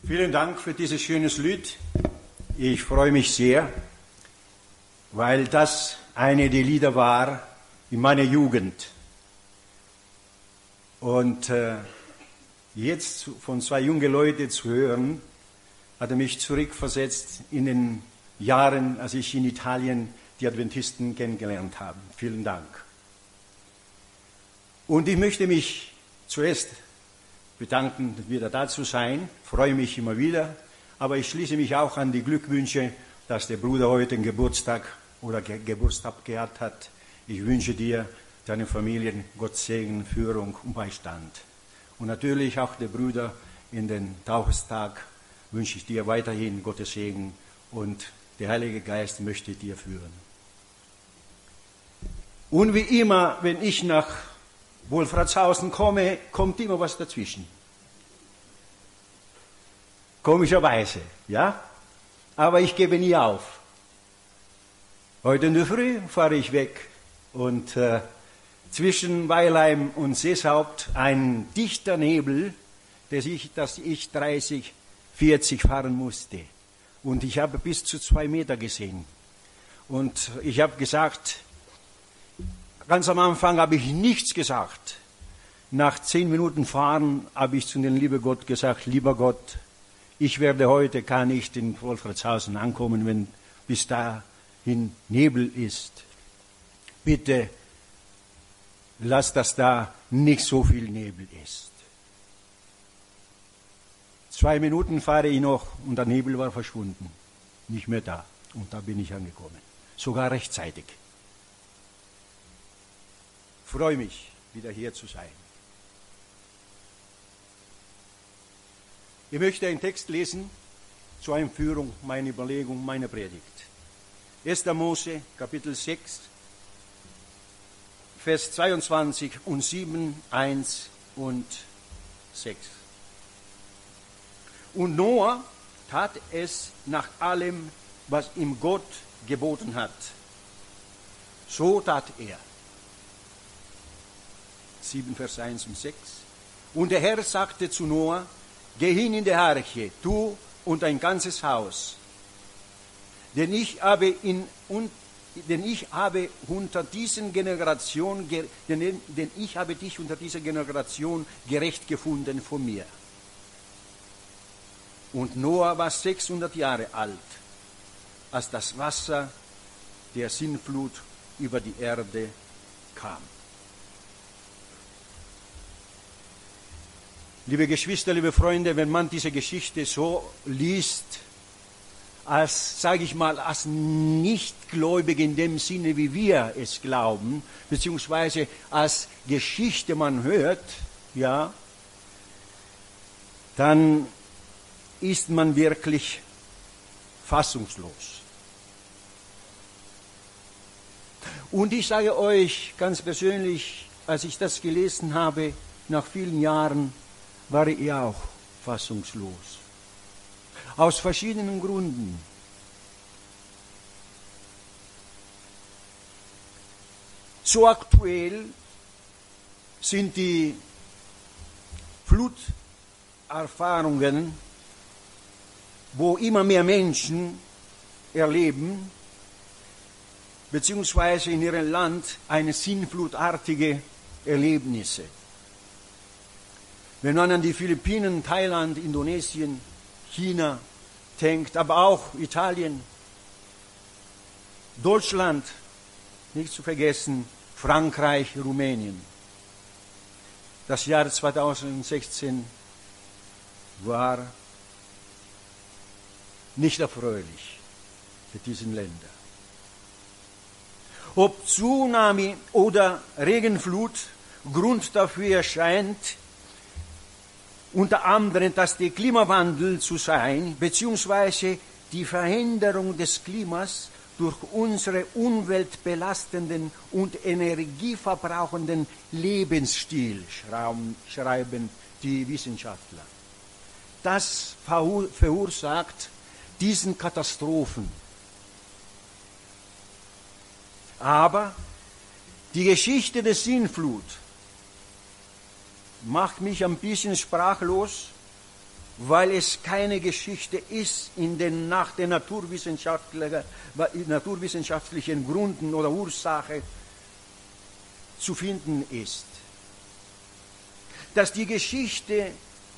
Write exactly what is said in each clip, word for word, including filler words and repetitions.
Vielen Dank für dieses schönes Lied. Ich freue mich sehr, weil das eine der Lieder war in meiner Jugend. Und äh, jetzt von zwei jungen Leuten zu hören, hat er mich zurückversetzt in den Jahren, als ich in Italien die Adventisten kennengelernt habe. Vielen Dank. Und ich möchte mich zuerst bedanken, wieder da zu sein. Freue mich immer wieder. Aber ich schließe mich auch an die Glückwünsche, dass der Bruder heute einen Geburtstag oder Ge- Geburtstag gehabt hat. Ich wünsche dir, deine Familie, Gottes Segen, Führung und Beistand. Und natürlich auch der Bruder in den Tauchestag wünsche ich dir weiterhin Gottes Segen und der Heilige Geist möchte dir führen. Und wie immer, wenn ich nach Wolfratshausen komme, kommt immer was dazwischen. Komischerweise, ja? Aber ich gebe nie auf. Heute in der Früh fahre ich weg und äh, zwischen Weilheim und Seeshaupt ein dichter Nebel, dass ich, dass ich dreißig, vierzig fahren musste. Und ich habe bis zu zwei Meter gesehen. Und ich habe gesagt, ganz am Anfang habe ich nichts gesagt. Nach zehn Minuten Fahren habe ich zu dem lieben Gott gesagt, lieber Gott, ich werde heute gar nicht in Wolfratshausen ankommen, wenn bis dahin Nebel ist. Bitte lass, dass da nicht so viel Nebel ist. Zwei Minuten fahre ich noch und der Nebel war verschwunden. Nicht mehr da. Und da bin ich angekommen. Sogar rechtzeitig. Freue mich, wieder hier zu sein. Ich möchte einen Text lesen zur Einführung meiner Überlegung, meiner Predigt. erster Mose, Kapitel sechs, Vers zweiundzwanzig und sieben, eins und sechs. Und Noah tat es nach allem, was ihm Gott geboten hat. So tat er. sieben, Vers eins und sechs. Und der Herr sagte zu Noah, geh hin in die Arche, du und dein ganzes Haus, denn ich habe, in, un, denn ich habe unter diesen Generation, denn, denn ich habe dich unter dieser Generation gerecht gefunden von mir. Und Noah war sechshundert Jahre alt, als das Wasser der Sintflut über die Erde kam. Liebe Geschwister, liebe Freunde, wenn man diese Geschichte so liest, als, sage ich mal, als Nichtgläubige in dem Sinne, wie wir es glauben, beziehungsweise als Geschichte man hört, ja, dann ist man wirklich fassungslos. Und ich sage euch ganz persönlich, als ich das gelesen habe, nach vielen Jahren, war ich auch fassungslos. Aus verschiedenen Gründen. So aktuell sind die Fluterfahrungen, wo immer mehr Menschen erleben, beziehungsweise in ihrem Land eine sinnflutartige Erlebnisse. Wenn man an die Philippinen, Thailand, Indonesien, China denkt, aber auch Italien, Deutschland, nicht zu vergessen, Frankreich, Rumänien. Das Jahr zweitausendsechzehn war nicht erfreulich für diese Länder. Ob Tsunami oder Regenflut Grund dafür erscheint, unter anderem, dass der Klimawandel zu sein, beziehungsweise die Veränderung des Klimas durch unsere umweltbelastenden und energieverbrauchenden Lebensstil, schreiben die Wissenschaftler. Das verursacht diesen Katastrophen. Aber die Geschichte der Sintflut macht mich ein bisschen sprachlos, weil es keine Geschichte ist, in den nach den naturwissenschaftlichen, naturwissenschaftlichen Gründen oder Ursache zu finden ist. Dass die Geschichte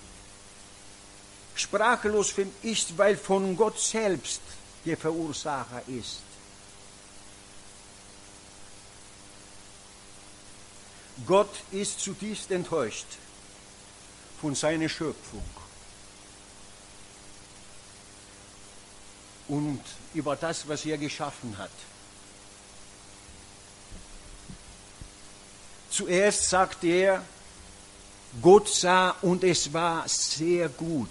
sprachlos ist, weil von Gott selbst der Verursacher ist. Gott ist zutiefst enttäuscht von seiner Schöpfung und über das, was er geschaffen hat. Zuerst sagt er, Gott sah und es war sehr gut.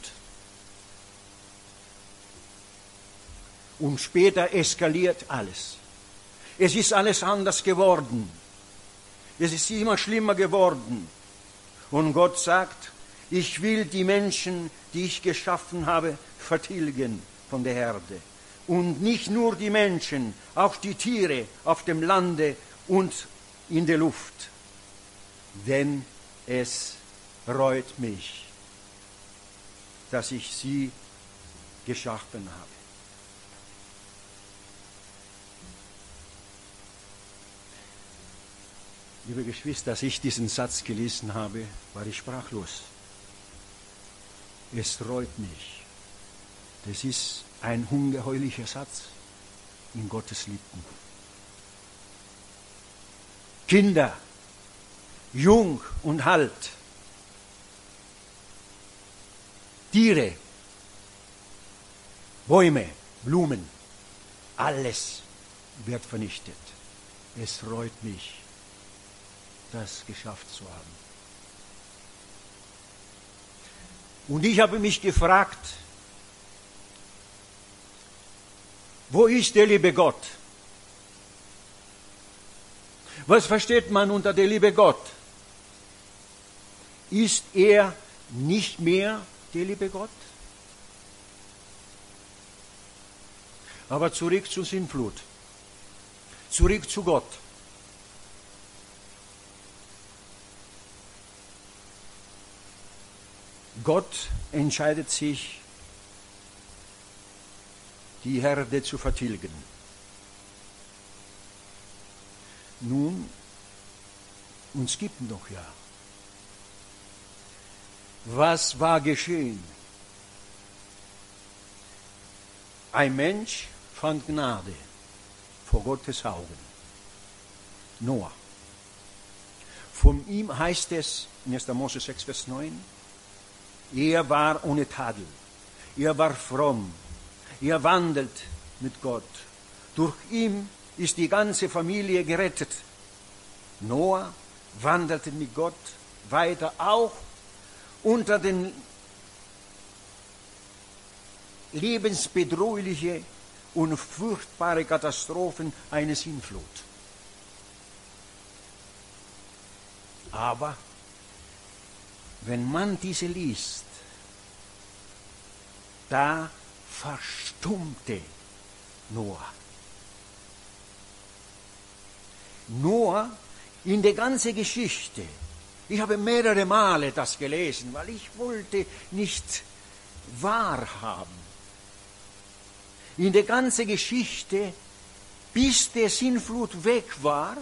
Und später eskaliert alles. Es ist alles anders geworden. Es ist immer schlimmer geworden. Und Gott sagt, ich will die Menschen, die ich geschaffen habe, vertilgen von der Erde. Und nicht nur die Menschen, auch die Tiere auf dem Lande und in der Luft. Denn es reut mich, dass ich sie geschaffen habe. Liebe Geschwister, als ich diesen Satz gelesen habe, war ich sprachlos. Es reut mich. Das ist ein ungeheuerlicher Satz in Gottes Lippen. Kinder, jung und alt, Tiere, Bäume, Blumen, alles wird vernichtet. Es reut mich, das geschafft zu haben. Und ich habe mich gefragt, wo ist der liebe Gott? Was versteht man unter der liebe Gott? Ist er nicht mehr der liebe Gott? Aber zurück zur Sintflut, zurück zu Gott. Gott entscheidet sich, die Herde zu vertilgen. Nun, uns gibt noch ja. Was war geschehen? Ein Mensch fand Gnade vor Gottes Augen. Noah. Von ihm heißt es in erster Mose sechs, Vers neun, er war ohne Tadel, er war fromm, er wandelt mit Gott. Durch ihn ist die ganze Familie gerettet. Noah wandelte mit Gott weiter, auch unter den lebensbedrohlichen und furchtbaren Katastrophen einer Sintflut. Aber wenn man diese liest, da verstummte Noah. Noah in der ganzen Geschichte, ich habe mehrere Male das gelesen, weil ich wollte nicht wahrhaben. In der ganzen Geschichte, bis der Sintflut weg war,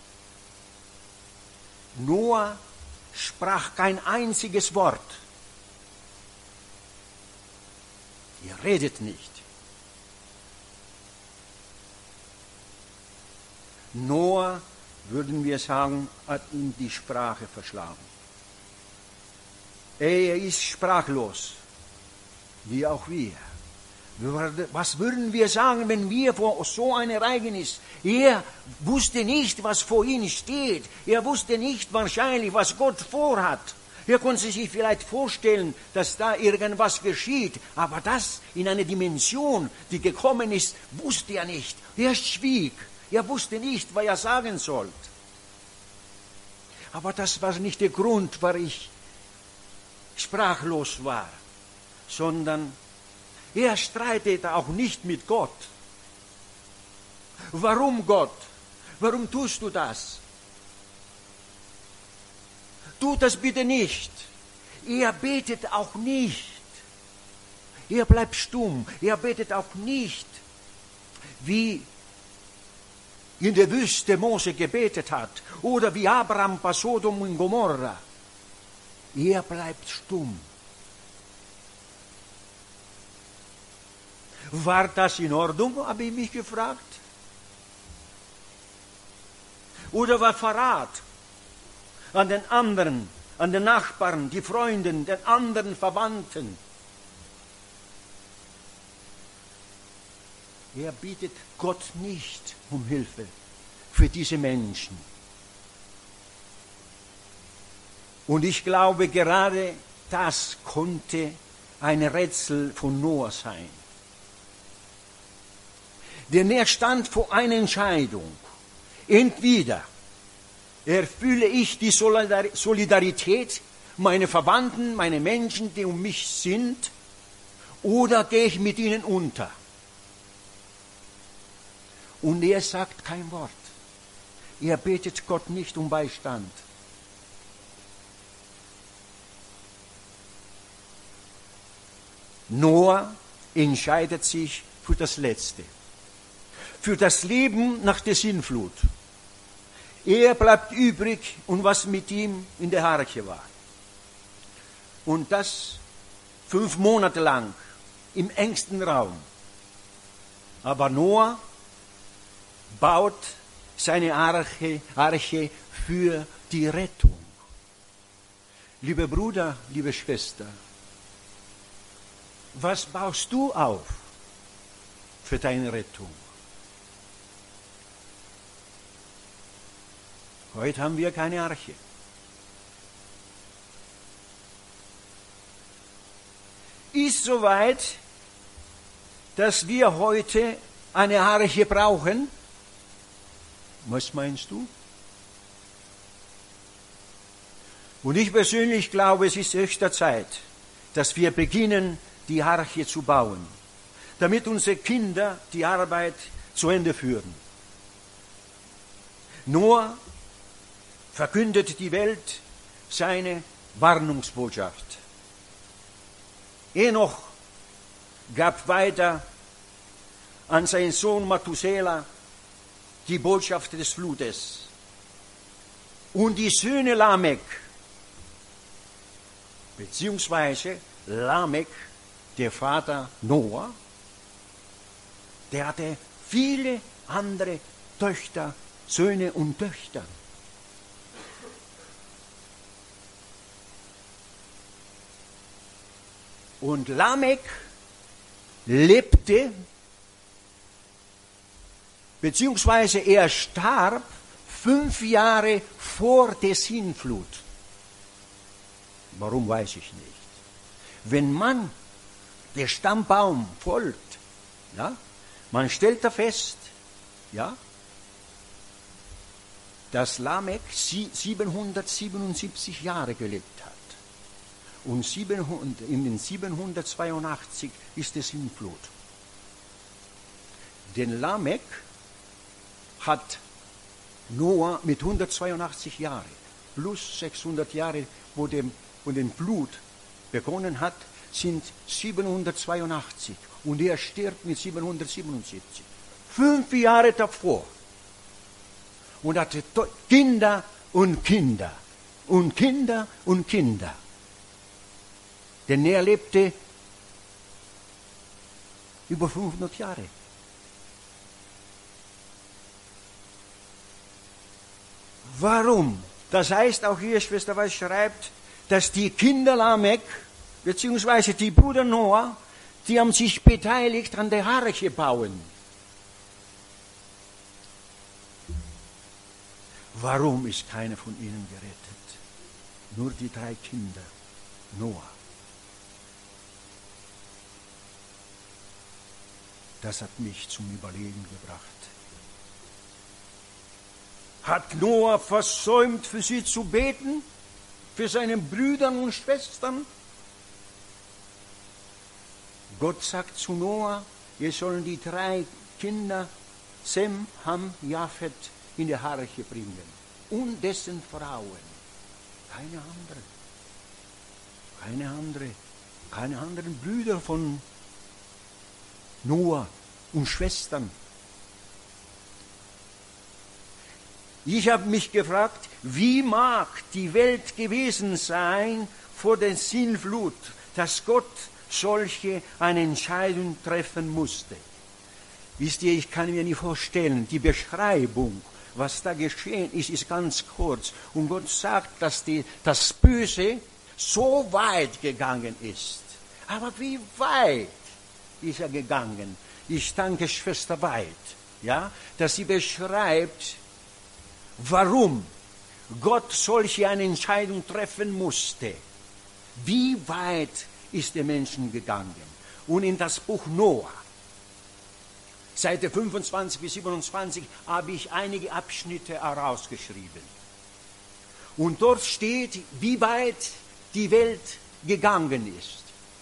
Noah sprach kein einziges Wort. Er redet nicht. Noah, würden wir sagen, hat ihm die Sprache verschlagen. Er ist sprachlos, wie auch wir. Was würden wir sagen, wenn wir vor so einem Ereignis, er wusste nicht, was vor ihm steht, er wusste nicht wahrscheinlich, was Gott vorhat. Er konnte sich vielleicht vorstellen, dass da irgendwas geschieht, aber das in einer Dimension, die gekommen ist, wusste er nicht. Er schwieg, er wusste nicht, was er sagen sollte. Aber das war nicht der Grund, warum ich sprachlos war, sondern er streitete auch nicht mit Gott. Warum Gott? Warum tust du das? Tu das bitte nicht. Er betet auch nicht. Er bleibt stumm. Er betet auch nicht, wie in der Wüste Mose gebetet hat oder wie Abraham bei Sodom und Gomorra. Er bleibt stumm. War das in Ordnung, habe ich mich gefragt? Oder war Verrat an den anderen, an den Nachbarn, die Freunden, den anderen Verwandten? Er bittet Gott nicht um Hilfe für diese Menschen. Und ich glaube, gerade das konnte ein Rätsel von Noah sein. Denn er stand vor einer Entscheidung. Entweder erfülle ich die Solidarität meiner Verwandten, meine Menschen, die um mich sind, oder gehe ich mit ihnen unter. Und er sagt kein Wort. Er betet Gott nicht um Beistand. Noah entscheidet sich für das Letzte, für das Leben nach der Sintflut. Er bleibt übrig und was mit ihm in der Arche war. Und das fünf Monate lang im engsten Raum. Aber Noah baut seine Arche, Arche für die Rettung. Lieber Bruder, liebe Schwester, was baust du auf für deine Rettung? Heute haben wir keine Arche. Ist soweit, dass wir heute eine Arche brauchen? Was meinst du? Und ich persönlich glaube, es ist höchste Zeit, dass wir beginnen, die Arche zu bauen, damit unsere Kinder die Arbeit zu Ende führen. Noah verkündet die Welt seine Warnungsbotschaft. Enoch gab weiter an seinen Sohn Mathuselah die Botschaft des Flutes. Und die Söhne Lamech, beziehungsweise Lamech, der Vater Noah, der hatte viele andere Töchter, Söhne und Töchter. Und Lamech lebte, beziehungsweise er starb fünf Jahre vor der Sintflut. Warum, weiß ich nicht. Wenn man der Stammbaum folgt, ja, man stellt da fest, ja, dass Lamech siebenhundertsiebenundsiebzig Jahre gelebt hat. Und siebenhundert, in den siebenhundertzweiundachtzig ist die Sintflut. Denn Lamech hat Noah mit hundertzweiundachtzig Jahren plus sechshundert Jahre, wo dem, wo den Flut begonnen hat, sind siebenhundertzweiundachtzig. Und er stirbt mit siebenhundertsiebenundsiebzig. Fünf Jahre davor. Und hatte Kinder und Kinder und Kinder und Kinder. Denn er lebte über fünfhundert Jahre. Warum? Das heißt, auch hier, Schwester Weiß schreibt, dass die Kinder Lamech, beziehungsweise die Brüder Noah, die haben sich beteiligt an der Arche bauen. Warum ist keiner von ihnen gerettet? Nur die drei Kinder Noah. Das hat mich zum Überlegen gebracht. Hat Noah versäumt, für sie zu beten? Für seine Brüder und Schwestern? Gott sagt zu Noah, wir sollen die drei Kinder Sem, Ham, Japhet in die Arche bringen. Und dessen Frauen. Keine anderen. Keine andere. Keine anderen Brüder von Noah und Schwestern. Ich habe mich gefragt, wie mag die Welt gewesen sein vor der Sintflut, dass Gott solche eine Entscheidung treffen musste. Wisst ihr, ich kann mir nicht vorstellen, die Beschreibung, was da geschehen ist, ist ganz kurz. Und Gott sagt, dass die, das Böse so weit gegangen ist. Aber wie weit ist er gegangen? Ich danke Schwester Weit, ja, dass sie beschreibt, warum Gott solche eine Entscheidung treffen musste. Wie weit ist der Menschen gegangen? Und in das Buch Noah, Seite fünfundzwanzig bis siebenundzwanzig, habe ich einige Abschnitte herausgeschrieben. Und dort steht, wie weit die Welt gegangen ist.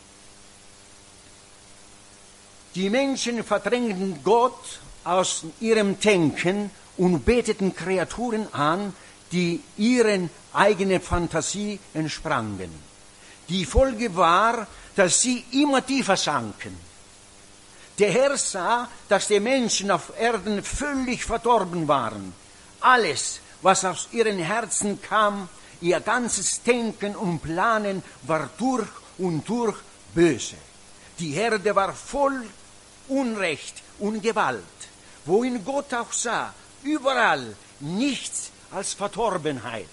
Die Menschen verdrängten Gott aus ihrem Denken und beteten Kreaturen an, die ihren eigenen Fantasie entsprangen. Die Folge war, dass sie immer tiefer sanken. Der Herr sah, dass die Menschen auf Erden völlig verdorben waren. Alles, was aus ihren Herzen kam, ihr ganzes Denken und Planen war durch und durch böse. Die Erde war voll Unrecht und Gewalt, wohin Gott auch sah, überall nichts als Verdorbenheit.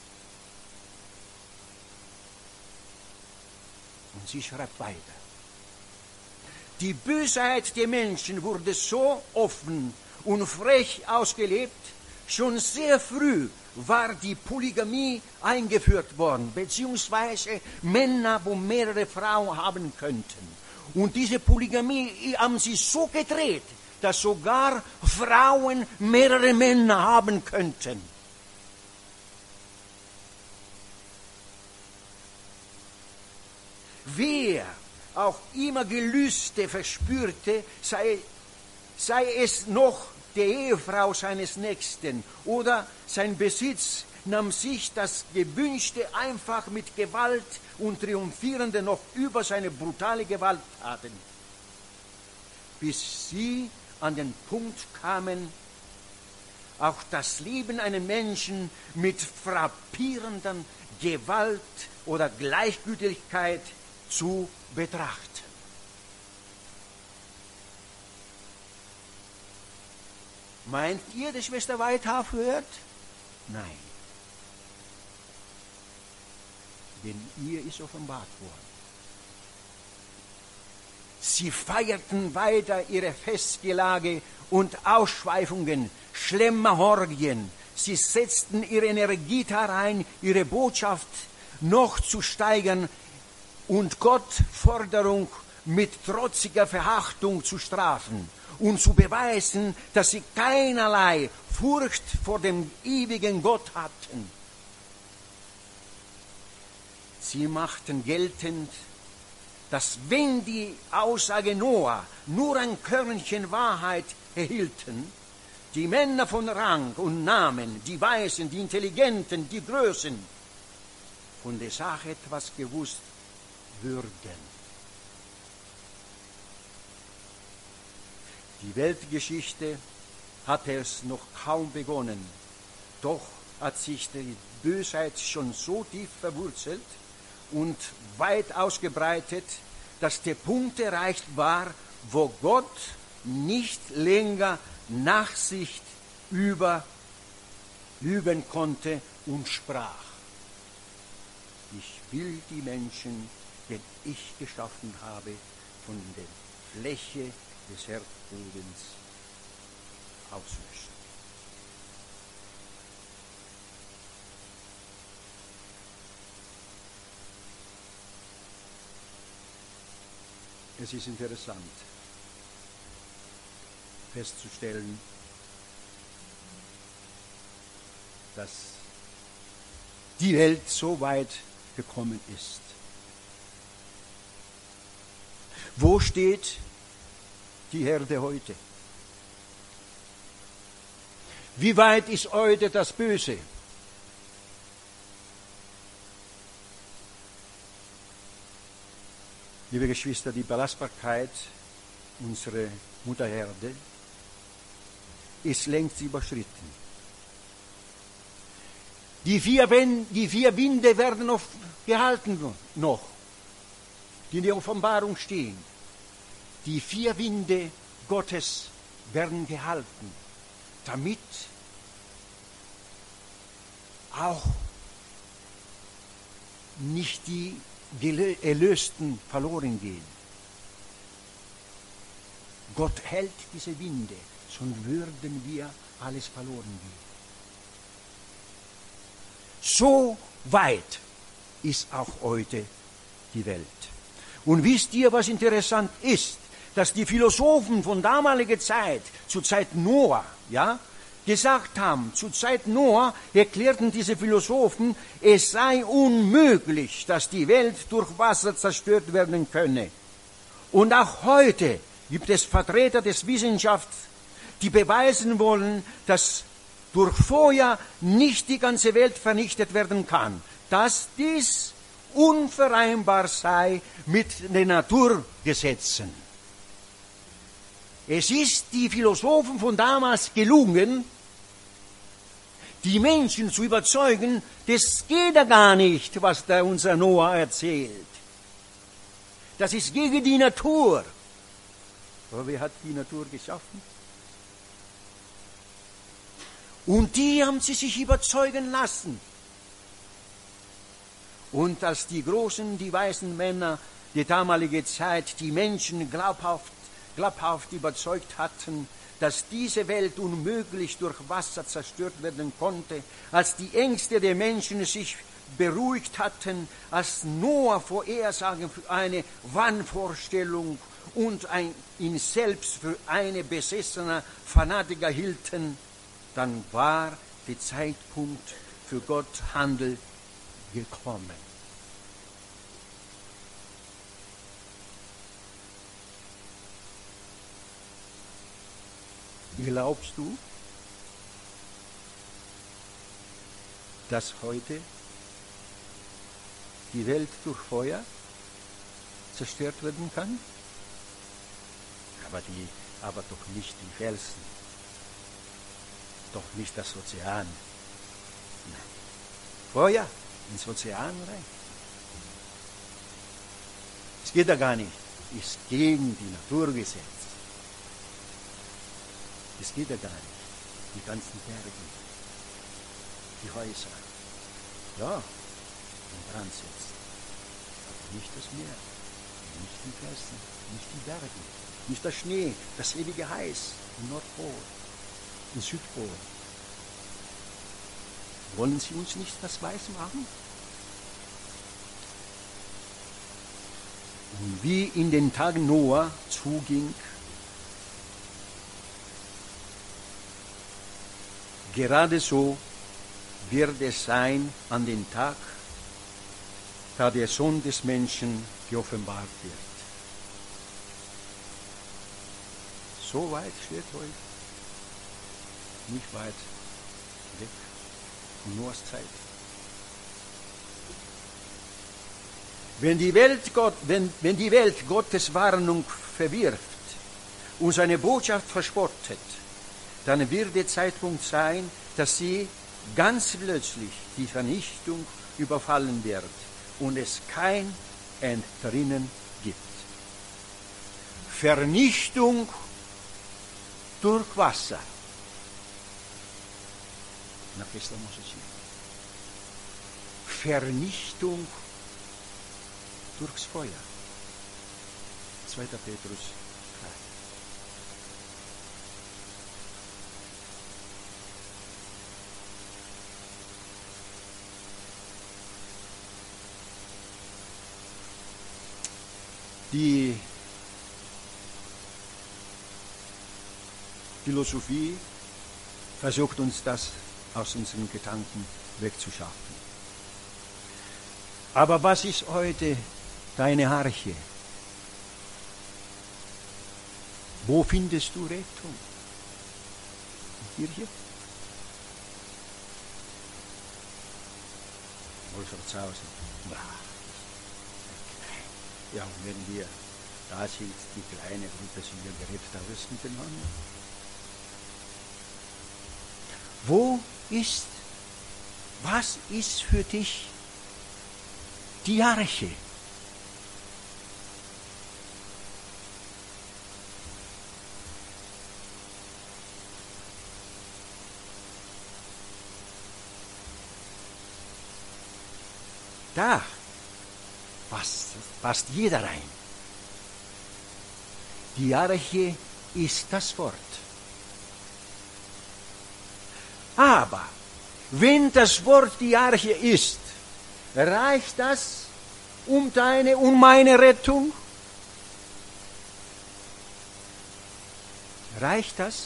Und sie schreibt weiter. Die Bösheit der Menschen wurde so offen und frech ausgelebt, schon sehr früh war die Polygamie eingeführt worden, beziehungsweise Männer, wo mehrere Frauen haben könnten. Und diese Polygamie haben sie so gedreht, dass sogar Frauen mehrere Männer haben könnten. Wer auch immer Gelüste verspürte, sei, sei es noch die Ehefrau seines Nächsten oder sein Besitz, nahm sich das Gewünschte einfach mit Gewalt und triumphierende noch über seine brutale Gewalttaten, bis sie an den Punkt kamen, auch das Leben eines Menschen mit frappierender Gewalt oder Gleichgültigkeit zu betrachten. Meint ihr, die Schwester Weit aufhört? Nein. Denn ihr ist offenbart worden. Sie feierten weiter ihre Festgelage und Ausschweifungen, Schlemmerorgien. Sie setzten ihre Energie darein, ihre Botschaft noch zu steigern und Gott Forderung mit trotziger Verachtung zu strafen und zu beweisen, dass sie keinerlei Furcht vor dem ewigen Gott hatten. Sie machten geltend, dass wenn die Aussage Noah nur ein Körnchen Wahrheit erhielten, die Männer von Rang und Namen, die Weisen, die Intelligenten, die Größen, von der Sache etwas gewusst würden. Die Weltgeschichte hatte es noch kaum begonnen, doch hat sich die Bösheit schon so tief verwurzelt und weit ausgebreitet, dass der Punkt erreicht war, wo Gott nicht länger Nachsicht über, üben konnte und sprach: Ich will die Menschen, die ich geschaffen habe, von der Fläche des Erdbodens auslöschen. Es ist interessant festzustellen, dass die Welt so weit gekommen ist. Wo steht die Erde heute? Wie weit ist heute das Böse? Liebe Geschwister, die Belastbarkeit unsere Mutter Erde, ist längst überschritten. Die vier, die vier Winde werden noch gehalten, noch, die in der Offenbarung stehen. Die vier Winde Gottes werden gehalten, damit auch nicht die Erlösten verloren gehen. Gott hält diese Winde, sonst würden wir alles verloren gehen. So weit ist auch heute die Welt. Und wisst ihr, was interessant ist? Dass die Philosophen von damaliger Zeit, zur Zeit Noah, ja, gesagt haben, zur Zeit Noah erklärten diese Philosophen, es sei unmöglich, dass die Welt durch Wasser zerstört werden könne. Und auch heute gibt es Vertreter des Wissenschafts, die beweisen wollen, dass durch Feuer nicht die ganze Welt vernichtet werden kann, dass dies unvereinbar sei mit den Naturgesetzen. Es ist die Philosophen von damals gelungen, die Menschen zu überzeugen, das geht ja gar nicht, was da unser Noah erzählt. Das ist gegen die Natur. Aber wer hat die Natur geschaffen? Und die haben sie sich überzeugen lassen. Und als die großen, die weisen Männer der damaligen Zeit die Menschen glaubhaft, glaubhaft überzeugt hatten, dass diese Welt unmöglich durch Wasser zerstört werden konnte, als die Ängste der Menschen sich beruhigt hatten, als Noah Vorhersagen für eine Wahnvorstellung und ein, ihn selbst für eine besessene Fanatiker hielten, dann war der Zeitpunkt für Gott Handel gekommen. Glaubst du, dass heute die Welt durch Feuer zerstört werden kann? Aber, die, aber doch nicht die Felsen, doch nicht das Ozean. Nein. Feuer ins Ozean rein. Es geht ja gar nicht. Ist gegen die Naturgesetze. Es geht ja gar nicht. Die ganzen Berge, die Häuser. Ja, in Brand setzen. Aber nicht das Meer, nicht die Felsen, nicht die Berge, nicht der Schnee, das ewige Eis im Nordpol, im Südpol. Wollen Sie uns nicht das weiß machen? Und wie in den Tagen Noah zuging, gerade so wird es sein an den Tag, da der Sohn des Menschen geoffenbart wird. So weit steht heute, nicht weit weg, in Noahs Zeit. Wenn die Welt, Gott, wenn, wenn die Welt Gottes Warnung verwirft und seine Botschaft verspottet, dann wird der Zeitpunkt sein, dass sie ganz plötzlich die Vernichtung überfallen wird und es kein Entrinnen gibt. Vernichtung durch Wasser. Na, questa non si dice. Vernichtung durchs Feuer. zweiter Petrus drei. Die Philosophie versucht uns das aus unseren Gedanken wegzuschaffen. Aber was ist heute deine Arche? Wo findest du Rettung? In Kirche? Oder zu Hause? Ja, und wenn wir Da sind die kleine Gruppe, sind wir geredet, da wirst du miteinander. Wo ist, was ist für dich die Arche? Da passt, passt jeder rein. Die Arche ist das Wort. Aber wenn das Wort die Arche ist, reicht das um deine und meine Rettung? Reicht das?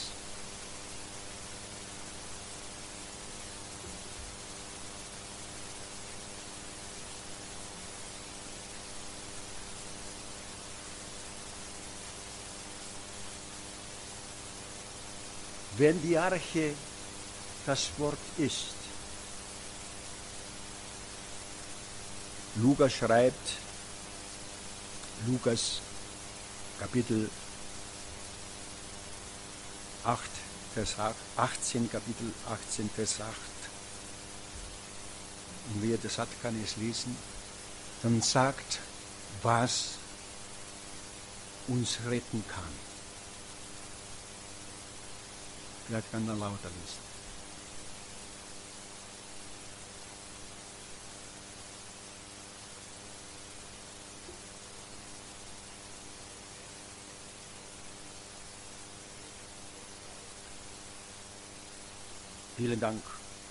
Wenn die Arche das Wort ist. Lukas schreibt, Lukas Kapitel acht, Vers achtzehn, Kapitel achtzehn, Vers acht. Und wer das hat, kann es lesen. Dann sagt, was uns retten kann. Vielleicht kann man lauter lesen. Vielen Dank.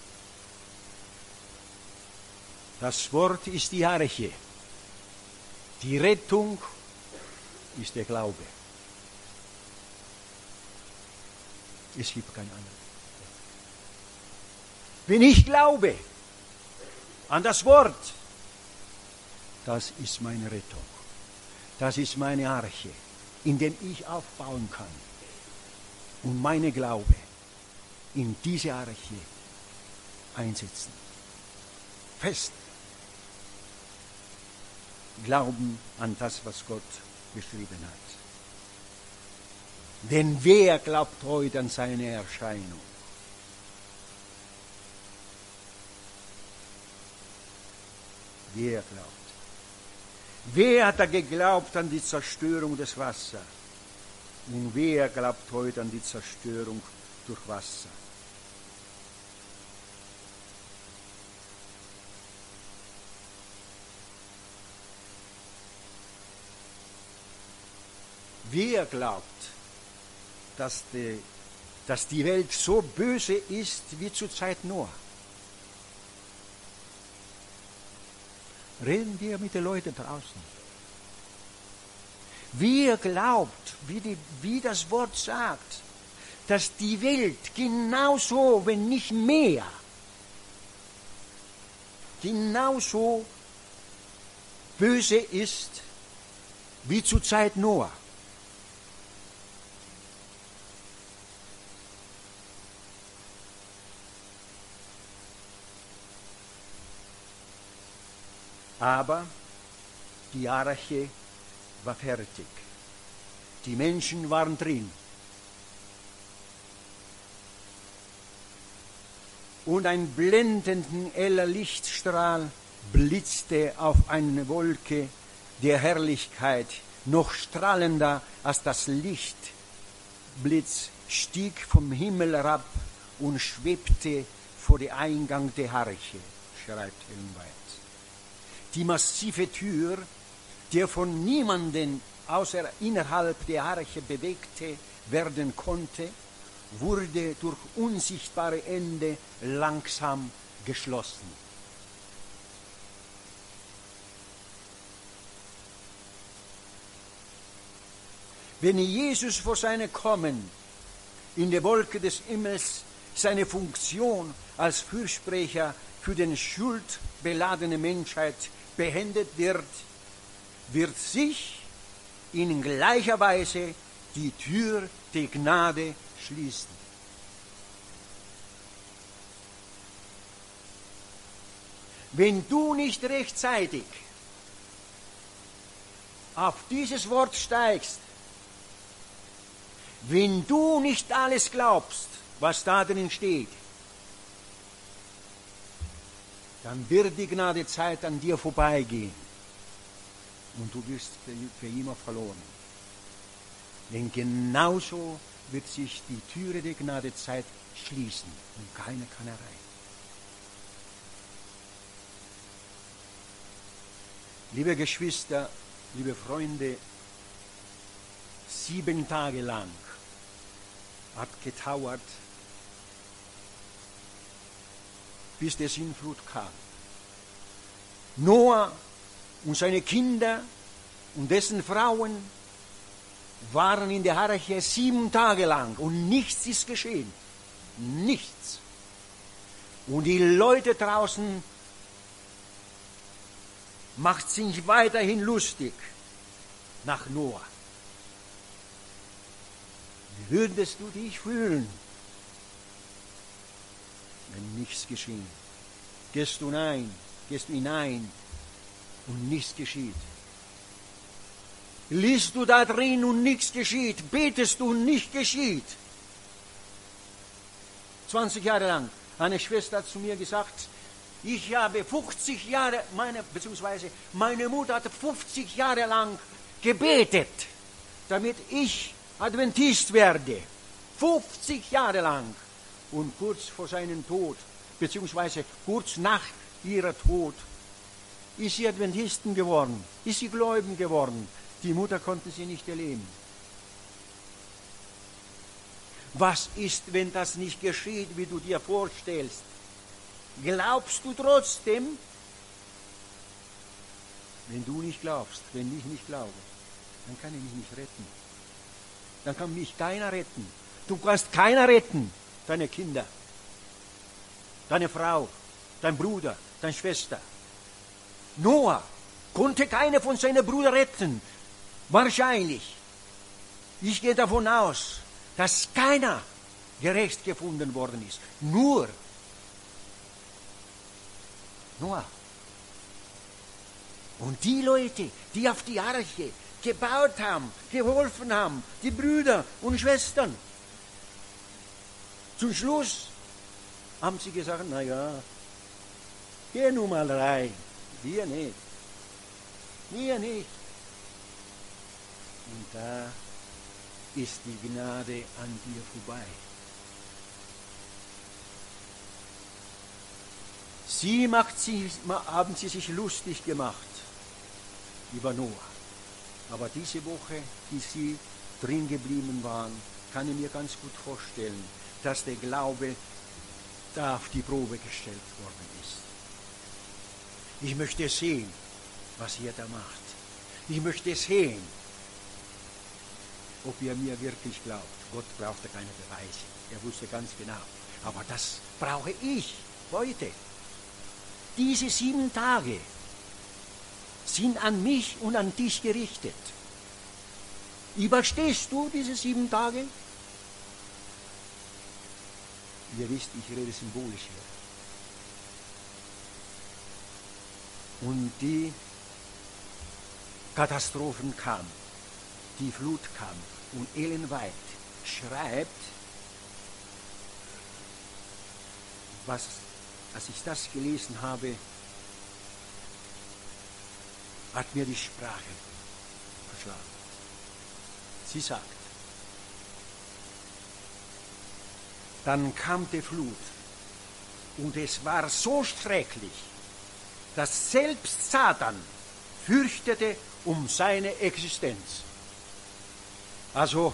Das Wort ist die Arche. Die Rettung ist der Glaube. Es gibt keinen anderen. Wenn ich glaube an das Wort, das ist meine Rettung. Das ist meine Arche, in der ich aufbauen kann. Und meine Glaube in diese Arche einsetzen. Fest. Glauben an das, was Gott geschrieben hat. Denn wer glaubt heute an seine Erscheinung? Wer glaubt? Wer hat da geglaubt an die Zerstörung des Wassers? Und wer glaubt heute an die Zerstörung durch Wasser? Wer glaubt, dass die, dass die Welt so böse ist wie zur Zeit Noah? Reden wir mit den Leuten draußen. Wer glaubt, wie, die, wie das Wort sagt, dass die Welt genauso, wenn nicht mehr, genauso böse ist wie zur Zeit Noah? Aber die Arche war fertig. Die Menschen waren drin. Und ein blendenden heller Lichtstrahl blitzte auf eine Wolke der Herrlichkeit, noch strahlender als das Lichtblitz, stieg vom Himmel herab und schwebte vor dem Eingang der Arche, schreibt Ellen White. Die massive Tür, die von niemandem außer innerhalb der Arche bewegte werden konnte, wurde durch unsichtbare Hände langsam geschlossen. Wenn Jesus vor seinem Kommen in der Wolke des Himmels seine Funktion als Fürsprecher für den schuldbeladene Menschheit beendet wird, wird sich in gleicher Weise die Tür der Gnade schließen. Wenn du nicht rechtzeitig auf dieses Wort steigst, wenn du nicht alles glaubst, was da drin steht, dann wird die Gnadezeit an dir vorbeigehen und du wirst für immer verloren. Denn genauso wird sich die Türe der Gnadezeit schließen und keiner kann herein. Liebe Geschwister, liebe Freunde, sieben Tage lang hat gedauert, bis der Sintflut kam. Noah und seine Kinder und dessen Frauen waren in der Arche sieben Tage lang und nichts ist geschehen. Nichts. Und die Leute draußen macht sich weiterhin lustig nach Noah. Wie würdest du dich fühlen, wenn nichts geschehen? Gehst du hinein, gehst du hinein und nichts geschieht. Liest du da drin und nichts geschieht, betest du und nichts geschieht. zwanzig Jahre lang, eine Schwester hat zu mir gesagt, ich habe fünfzig Jahre, meine, beziehungsweise meine Mutter hat fünfzig Jahre lang gebetet, damit ich Adventist werde. fünfzig Jahre lang. Und kurz vor seinem Tod, beziehungsweise kurz nach ihrem Tod, ist sie Adventisten geworden, ist sie Gläubigen geworden. Die Mutter konnte sie nicht erleben. Was ist, wenn das nicht geschieht, wie du dir vorstellst? Glaubst du trotzdem? Wenn du nicht glaubst, wenn ich nicht glaube, dann kann ich mich nicht retten. Dann kann mich keiner retten. Du kannst keiner retten. Deine Kinder, deine Frau, dein Bruder, deine Schwester. Noah konnte keiner von seinen Brüdern retten. Wahrscheinlich. Ich gehe davon aus, dass keiner gerecht gefunden worden ist. Nur Noah. Und die Leute, die auf die Arche gebaut haben, geholfen haben, die Brüder und Schwestern, zum Schluss haben sie gesagt, na ja, geh nun mal rein, wir nicht, wir nicht. Und da ist die Gnade an dir vorbei. Sie macht sie, haben sie sich lustig gemacht über Noah. Aber diese Woche, die sie drin geblieben waren, kann ich mir ganz gut vorstellen, dass der Glaube da auf die Probe gestellt worden ist. Ich möchte sehen, was ihr da macht. Ich möchte sehen, ob ihr mir wirklich glaubt. Gott brauchte keine Beweise. Er wusste ganz genau. Aber das brauche ich heute. Diese sieben Tage sind an mich und an dich gerichtet. Überstehst du diese sieben Tage? Ihr wisst, ich rede symbolisch hier. Und die Katastrophen kamen, die Flut kam und Ellen White schreibt, was, als ich das gelesen habe, hat mir die Sprache verschlagen. Sie sagt, dann kam die Flut und es war so schrecklich, dass selbst Satan fürchtete um seine Existenz. Also,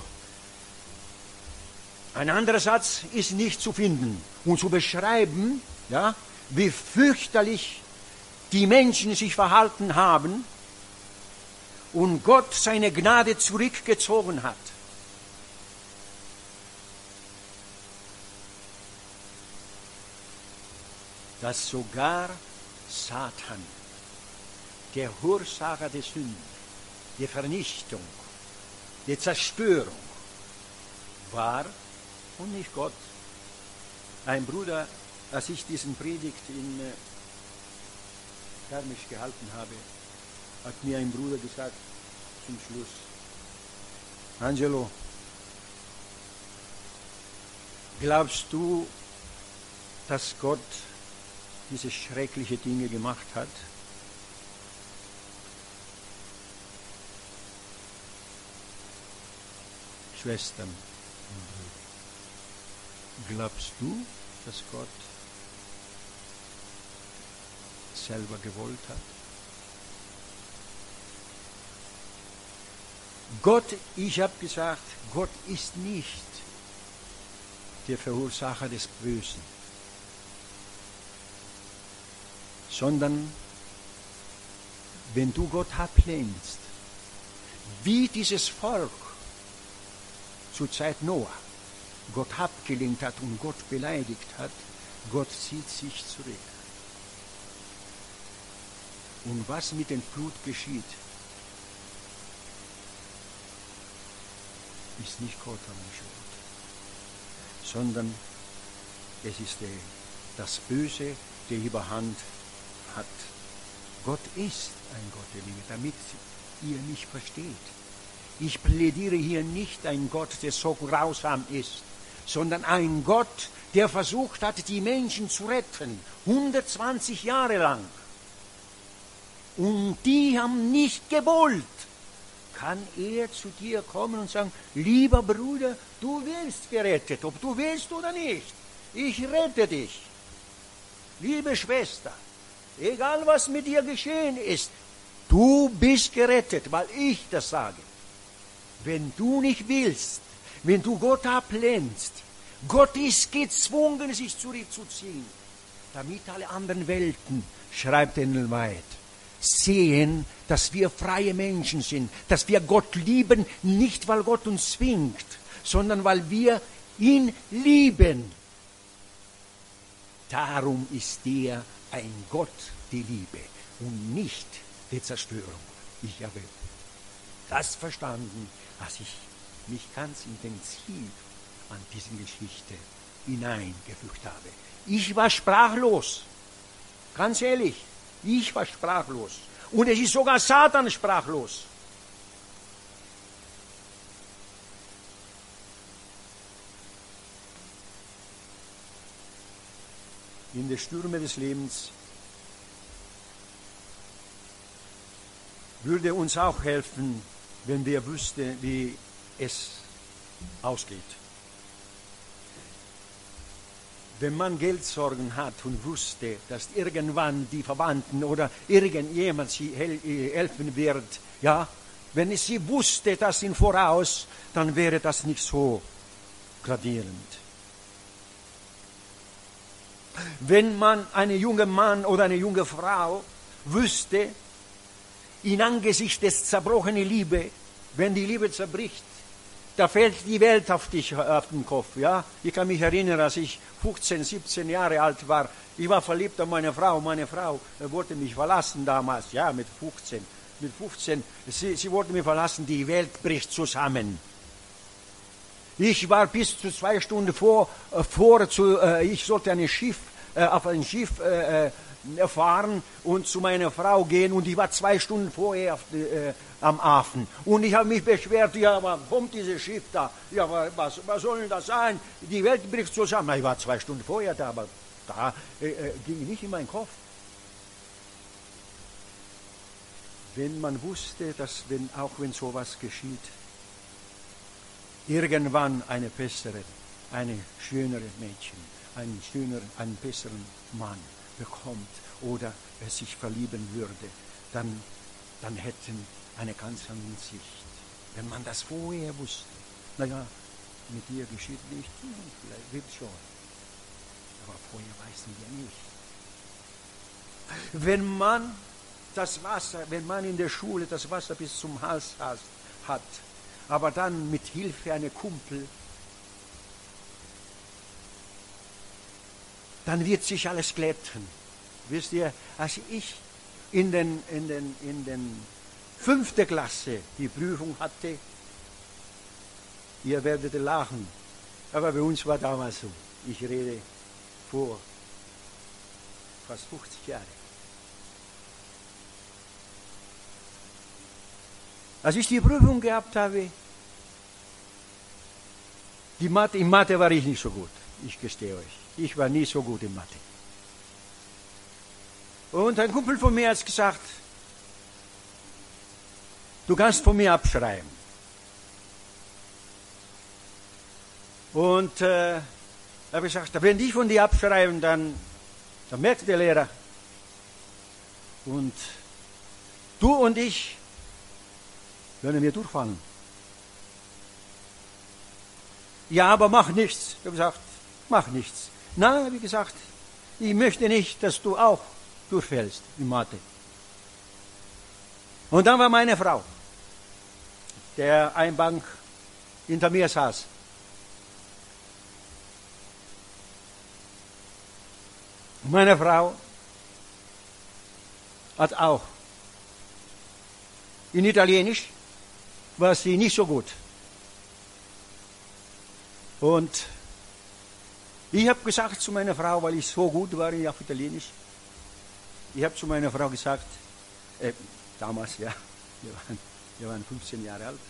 ein anderer Satz ist nicht zu finden und zu beschreiben, ja, wie fürchterlich die Menschen sich verhalten haben und Gott seine Gnade zurückgezogen hat. Dass sogar Satan, der Ursache der Sünde, der Vernichtung, der Zerstörung, war und nicht Gott. Ein Bruder, als ich diesen Predigt in äh, Garmisch gehalten habe, hat mir ein Bruder gesagt, zum Schluss. Angelo, glaubst du, dass Gott diese schrecklichen Dinge gemacht hat? Schwestern und Brüder, glaubst du, dass Gott selber gewollt hat? Gott, ich habe gesagt, Gott ist nicht der Verursacher des Bösen, sondern wenn du Gott ablehnst, wie dieses Volk zur Zeit Noah Gott abgelehnt hat und Gott beleidigt hat, Gott zieht sich zurück. Und was mit dem Flut geschieht, ist nicht Gott an Schuld, sondern es ist der, das Böse, der Überhand hat. Gott ist ein Gott der Liebe, damit ihr mich versteht. Ich plädiere hier nicht ein Gott, der so grausam ist, sondern ein Gott, der versucht hat, die Menschen zu retten, hundertzwanzig Jahre lang. Und die haben nicht gewollt. Kann er zu dir kommen und sagen, lieber Bruder, du wirst gerettet, ob du willst oder nicht. Ich rette dich. Liebe Schwester, egal was mit dir geschehen ist, du bist gerettet, weil ich das sage. Wenn du nicht willst, wenn du Gott ablehnst, Gott ist gezwungen, sich zurückzuziehen, damit alle anderen Welten, schreibt Ellen White, sehen, dass wir freie Menschen sind, dass wir Gott lieben, nicht weil Gott uns zwingt, sondern weil wir ihn lieben. Darum ist er ein Gott der Liebe und nicht der Zerstörung. Ich habe das verstanden, als ich mich ganz intensiv an diese Geschichte hineingefügt habe. Ich war sprachlos, ganz ehrlich. Ich war sprachlos. Und es ist sogar Satan sprachlos. In den Stürmen des Lebens würde uns auch helfen, wenn wir wüssten, wie es ausgeht. Wenn man Geldsorgen hat und wusste, dass irgendwann die Verwandten oder irgendjemand sie helfen wird, ja, wenn sie wusste das im Voraus, dann wäre das nicht so gravierend. Wenn man einen jungen Mann oder eine junge Frau wüsste, in Angesicht des zerbrochenen Liebe, wenn die Liebe zerbricht, da fällt die Welt auf dich, auf den Kopf, ja. Ich kann mich erinnern, als ich fünfzehn, siebzehn Jahre alt war, ich war verliebt an meine Frau, meine Frau wollte mich verlassen damals, ja, mit fünfzehn, mit fünfzehn, sie, sie wollte mich verlassen, die Welt bricht zusammen. Ich war bis zu zwei Stunden vor, vor zu, äh, ich sollte ein Schiff, äh, auf ein Schiff, äh, fahren und zu meiner Frau gehen und ich war zwei Stunden vorher auf die, äh, am Hafen. Und ich habe mich beschwert, ja, aber kommt dieses Schiff da? Ja, was, was soll denn das sein? Die Welt bricht zusammen. Ich war zwei Stunden vorher da, aber da äh, äh, ging nicht in meinen Kopf. Wenn man wusste, dass wenn, auch wenn sowas geschieht, irgendwann eine bessere, eine schönere Mädchen, einen schöneren, einen besseren Mann bekommt oder es sich verlieben würde, dann, dann hätten eine ganz andere Sicht. Wenn man das vorher wusste, naja, mit dir geschieht nicht, vielleicht wird schon. Aber vorher weißen wir nicht. Wenn man das Wasser, wenn man in der Schule das Wasser bis zum Hals hat, aber dann mit Hilfe einer Kumpel, dann wird sich alles glätten. Wisst ihr, als ich in den, in den, in den fünfte Klasse die Prüfung hatte, ihr werdet lachen, aber bei uns war damals so, ich rede vor fast fünfzig Jahren. Als ich die Prüfung gehabt habe, die Mathe, in Mathe war ich nicht so gut, ich gestehe euch. Ich war nie so gut in Mathe. Und ein Kumpel von mir hat gesagt, du kannst von mir abschreiben. Und äh, habe ich gesagt, wenn die von dir abschreiben, dann, dann merkt der Lehrer. Und du und ich werden wir durchfallen. Ja, aber mach nichts. Ich habe gesagt, mach nichts. Na, wie gesagt, ich möchte nicht, dass du auch durchfällst in Mathe. Und dann war meine Frau, der eine Bank hinter mir saß. Meine Frau hat auch in Italienisch war sie nicht so gut. Und ich habe gesagt zu meiner Frau, weil ich so gut war auf Italienisch, ich habe zu meiner Frau gesagt, äh, damals, ja, wir waren, wir waren fünfzehn Jahre alt,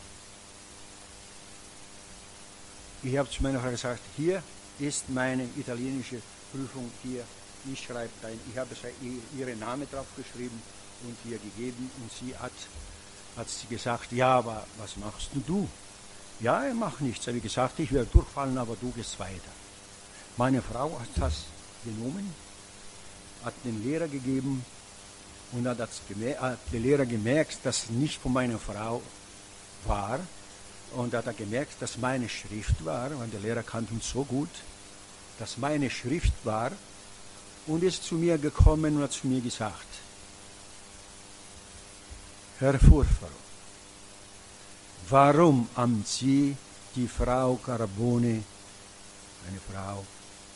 ich habe zu meiner Frau gesagt, hier ist meine italienische Prüfung, hier, ich schreibe rein, ich habe ihren Namen drauf geschrieben und ihr gegeben und sie hat, hat sie gesagt, ja, aber was machst du? Ja, ich mache nichts, habe ich gesagt, ich werde durchfallen, aber du gehst weiter. Meine Frau hat das genommen, hat den Lehrer gegeben und hat, hat der Lehrer gemerkt, dass es nicht von meiner Frau war und hat er gemerkt, dass meine Schrift war, weil der Lehrer kannte uns so gut, dass meine Schrift war und ist zu mir gekommen und hat zu mir gesagt, Herr Furfaro, warum haben Sie die Frau Carbone, eine Frau,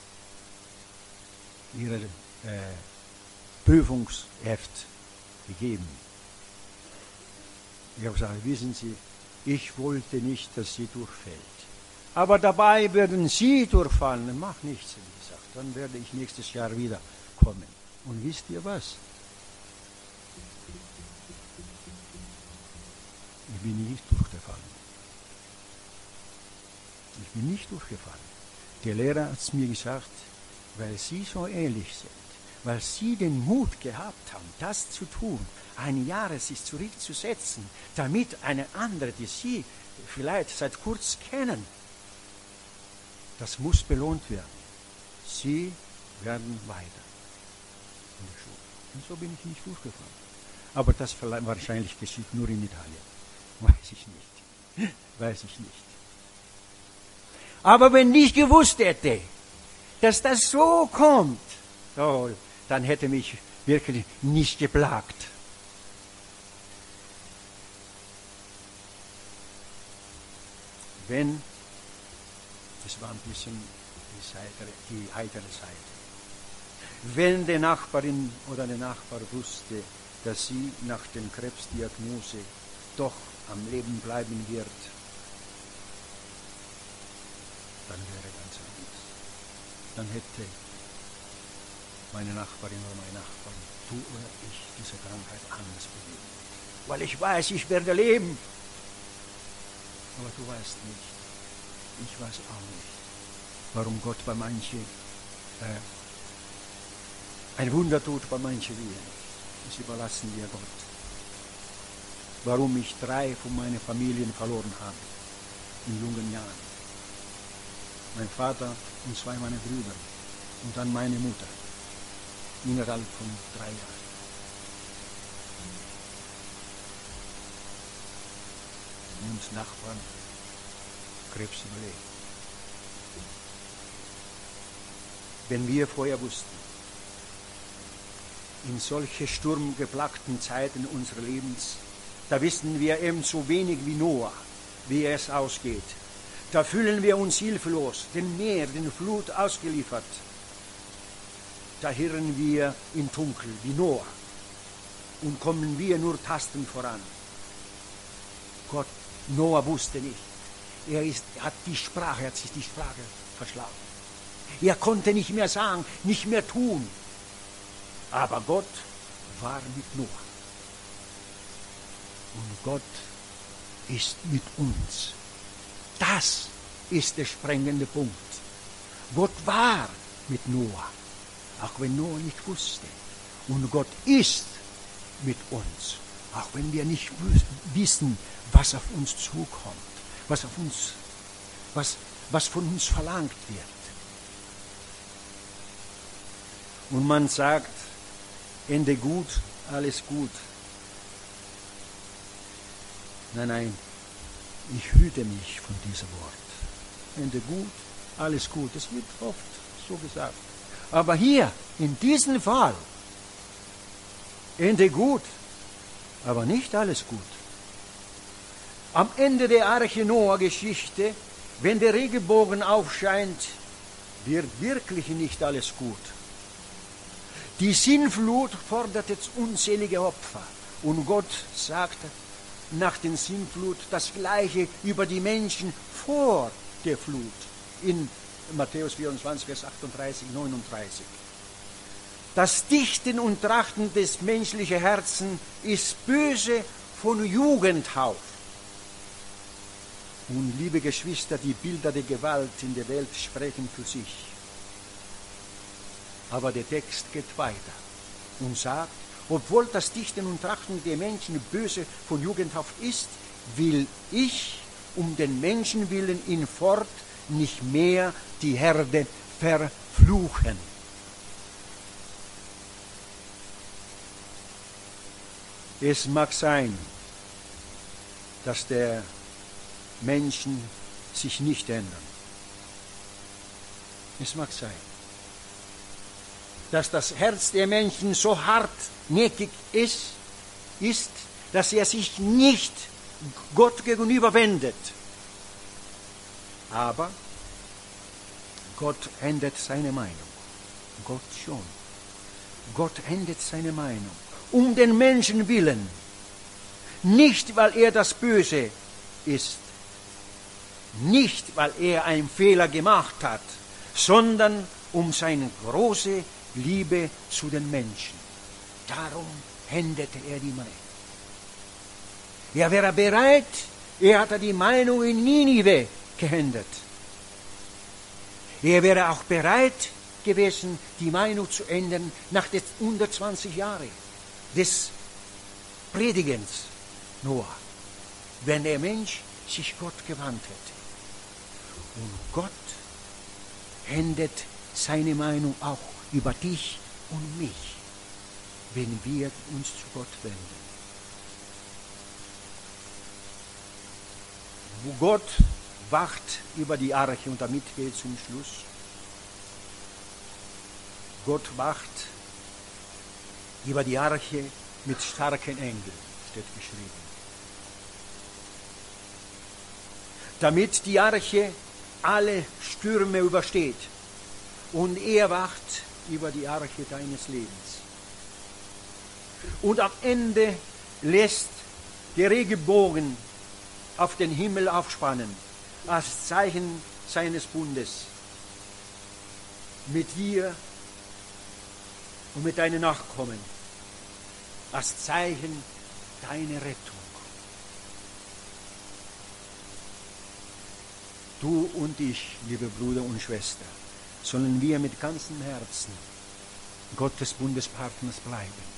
ihr äh, Prüfungsheft gegeben? Ich habe gesagt, wissen Sie, ich wollte nicht, dass sie durchfällt. Aber dabei werden Sie durchfallen. Mach nichts, habe ich gesagt. Dann werde ich nächstes Jahr wieder kommen. Und wisst ihr was? Ich bin nicht durchgefallen. Ich bin nicht durchgefallen. Der Lehrer hat es mir gesagt, weil Sie so ehrlich sind, weil Sie den Mut gehabt haben, das zu tun, ein Jahr sich zurückzusetzen, damit eine andere, die Sie vielleicht seit kurz kennen, das muss belohnt werden. Sie werden weiter in der Schule. Und so bin ich nicht durchgefallen. Aber das wahrscheinlich geschieht nur in Italien. Weiß ich nicht. Weiß ich nicht. Aber wenn ich gewusst hätte, dass das so kommt, oh, dann hätte mich wirklich nicht geplagt. Wenn, das war ein bisschen die, Seite, die heitere Seite, wenn die Nachbarin oder der Nachbar wusste, dass sie nach der Krebsdiagnose doch am Leben bleiben wird, dann wäre ganz anders. Dann hätte meine Nachbarin oder mein Nachbar, du oder ich, diese Krankheit anders bewegen. Weil ich weiß, ich werde leben. Aber du weißt nicht. Ich weiß auch nicht, warum Gott bei manchen äh, ein Wunder tut, bei manchen wir nicht. Das überlassen wir Gott. Warum ich drei von meinen Familien verloren habe, in jungen Jahren. Mein Vater und zwei meiner Brüder und dann meine Mutter, innerhalb von drei Jahren. Und Nachbarn, Krebs überlebt. Wenn wir vorher wussten, in solche sturmgeplagten Zeiten unseres Lebens, da wissen wir ebenso wenig wie Noah, wie es ausgeht. Da fühlen wir uns hilflos, dem Meer, den Flut ausgeliefert. Da hirren wir im Dunkel wie Noah und kommen wir nur tastend voran. Gott, Noah wusste nicht. Er ist, hat die Sprache, hat sich die Sprache verschlagen. Er konnte nicht mehr sagen, nicht mehr tun. Aber Gott war mit Noah. Und Gott ist mit uns. Das ist der sprengende Punkt. Gott war mit Noah, auch wenn Noah nicht wusste. Und Gott ist mit uns, auch wenn wir nicht wissen, was auf uns zukommt, was auf uns, was, was von uns verlangt wird. Und man sagt, Ende gut, alles gut. Nein, nein, ich hüte mich von diesem Wort. Ende gut, alles gut. Das wird oft so gesagt. Aber hier, in diesem Fall, Ende gut, aber nicht alles gut. Am Ende der Arche Noah-Geschichte, wenn der Regenbogen aufscheint, wird wirklich nicht alles gut. Die Sintflut fordert jetzt unzählige Opfer. Und Gott sagt nach der Sintflut das Gleiche über die Menschen vor der Flut. In Matthäus vierundzwanzig, Vers achtunddreißig, neununddreißig. Das Dichten und Trachten des menschlichen Herzens ist böse von Jugend auf. Und liebe Geschwister, die Bilder der Gewalt in der Welt sprechen für sich. Aber der Text geht weiter und sagt, obwohl das Dichten und Trachten der Menschen böse von Jugend auf ist, will ich um den Menschen willen ihn fort nicht mehr die Herde verfluchen. Es mag sein, dass der Menschen sich nicht ändern. Es mag sein, dass das Herz der Menschen so hartnäckig ist, ist, dass er sich nicht Gott gegenüber wendet. Aber Gott ändert seine Meinung. Gott schon. Gott ändert seine Meinung. Um den Menschen willen. Nicht, weil er das Böse ist. Nicht, weil er einen Fehler gemacht hat, sondern um seine große Liebe zu den Menschen. Darum änderte er die Meinung. Er wäre bereit, er hatte die Meinung in Ninive geändert. Er wäre auch bereit gewesen, die Meinung zu ändern nach den hundertzwanzig Jahren des Predigens Noah, wenn der Mensch sich Gott gewandt hätte. Und Gott ändert seine Meinung auch über dich und mich, wenn wir uns zu Gott wenden. Wo Gott wacht über die Arche, und damit geht es zum Schluss. Gott wacht über die Arche mit starken Engeln, steht geschrieben. Damit die Arche alle Stürme übersteht. Und er wacht über die Arche deines Lebens. Und am Ende lässt der Regenbogen auf den Himmel aufspannen, als Zeichen seines Bundes mit dir und mit deinen Nachkommen, als Zeichen deiner Rettung. Du und ich, liebe Brüder und Schwester, sollen wir mit ganzem Herzen Gottes Bundespartners bleiben.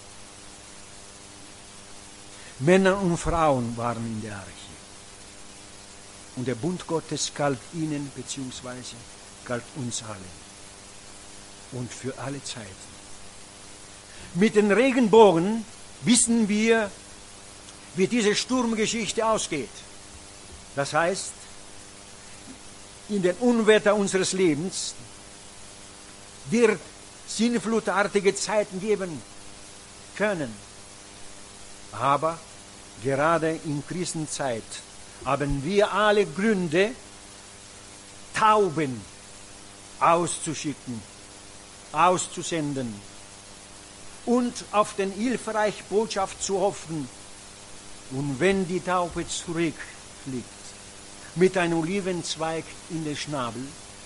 Männer und Frauen waren in der Arche. Und der Bund Gottes galt ihnen beziehungsweise galt uns allen. Und für alle Zeiten. Mit den Regenbogen wissen wir, wie diese Sturmgeschichte ausgeht. Das heißt, in den Unwetter unseres Lebens wird sinnflutartige Zeiten geben können. Aber gerade in Krisenzeit haben wir alle Gründe, Tauben auszuschicken, auszusenden und auf den hilfreiche Botschaft zu hoffen. Und wenn die Taube zurückfliegt, mit einem Olivenzweig in den Schnabel,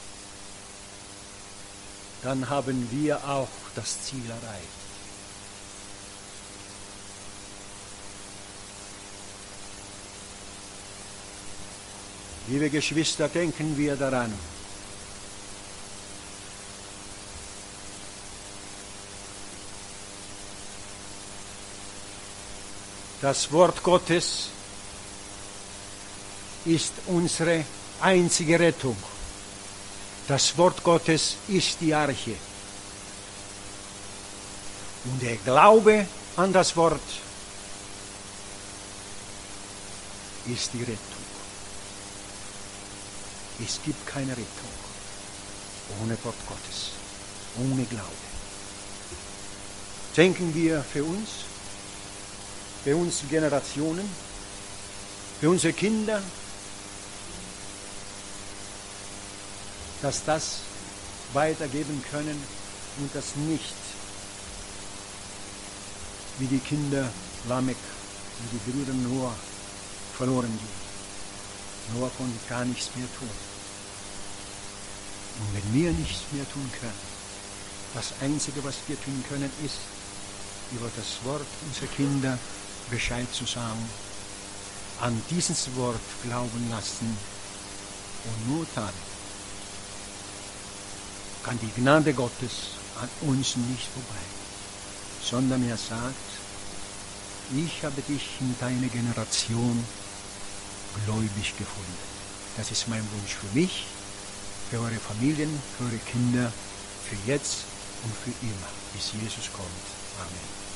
dann haben wir auch das Ziel erreicht. Liebe Geschwister, denken wir daran. Das Wort Gottes ist unsere einzige Rettung. Das Wort Gottes ist die Arche. Und der Glaube an das Wort ist die Rettung. Es gibt keine Rettung ohne Wort Gottes, ohne Glaube. Denken wir für uns, für unsere Generationen, für unsere Kinder, dass das weitergeben können und das nicht wie die Kinder Lamech, wie die Brüder Noah verloren gehen. Noah konnte gar nichts mehr tun. Und wenn wir nichts mehr tun können, das Einzige, was wir tun können, ist, über das Wort unserer Kinder Bescheid zu sagen, an dieses Wort glauben lassen. Und nur dann kann die Gnade Gottes an uns nicht vorbei, sondern er sagt, ich habe dich in deiner Generation gläubig gefunden. Das ist mein Wunsch für mich, für eure Familien, für eure Kinder, für jetzt und für immer, bis Jesus kommt. Amen.